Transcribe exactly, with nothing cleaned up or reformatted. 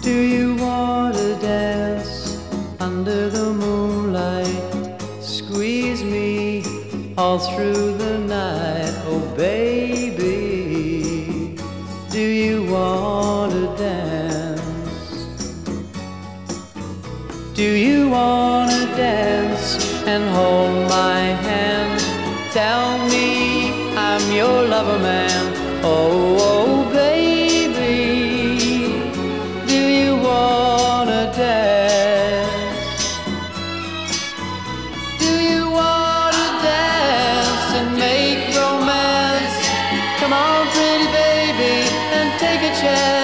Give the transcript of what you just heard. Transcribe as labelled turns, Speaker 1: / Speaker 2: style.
Speaker 1: Do you want to dance under the moonlight? Squeeze me all through the night, oh baby. Do you want to dance? Do you want to dance and hold my hand? Tell me I'm your lover man, oh, oh baby. Do you want to dance? Do you want to dance and make romance? Come on, pretty baby, and take a chance.